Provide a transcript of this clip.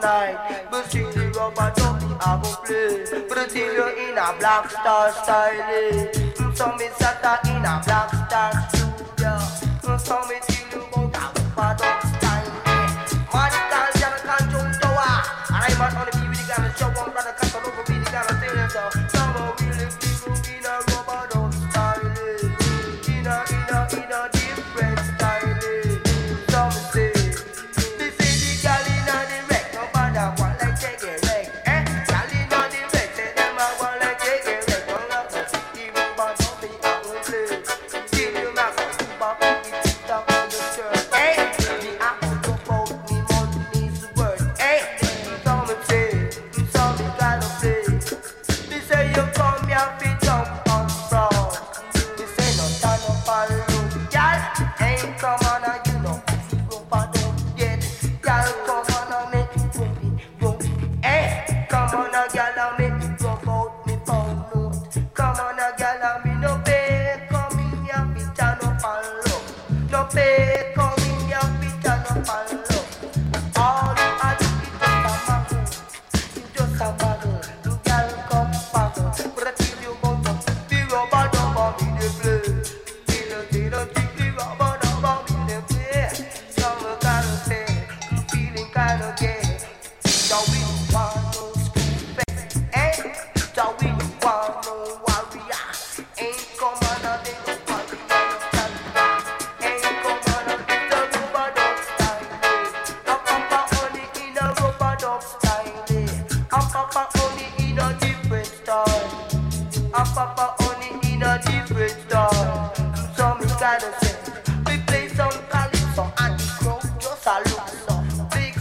night. But see the rubber ducky I go play. But till you're in a black star style. So me sat in a black star studio. So me till you go down for dog style. Man can't jam a control tower. And I'm on the TV gonna show one brother cut all over me gonna tell you so. Some of really people in a rubber dog style. In a different style. Some say this is the gal inna the wreck. Nobody want like take it wreck. Gal inna the wreck. Say them a want like take it wreck. Don't have to see even bad on me I will play. Give you my super big top on the shirt. Me I go about me money's worth. Some say, some gotta play. Me say you come here fi jump on frog. Me say no stand up and look, gal. Come on and you know if you rubber don't get. Gal come on and make it rub it. Come on and gal and make it rub out me pound note. Come on and gal and me no pay. Come in here fi stand up and look. No pay. Come in here fi stand up and look. All you a do is just a muggle. You gal come baggle. But till you go to the rubber don't me the play. Till the rubber don't me the play. Some gotta say, I'm feeling kinda gay.